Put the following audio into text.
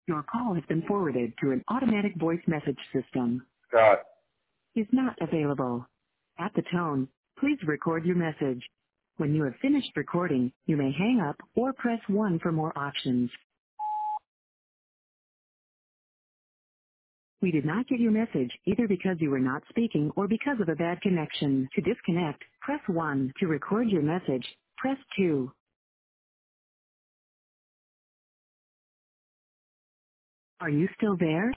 Your call has been forwarded to an automatic voice message system. Scott. Is not available. At the tone, please record your message. When you have finished recording, you may hang up or press 1 for more options. We did not get your message either because you were not speaking or because of a bad connection. To disconnect, press 1. To record your message, press 2. Are you still there?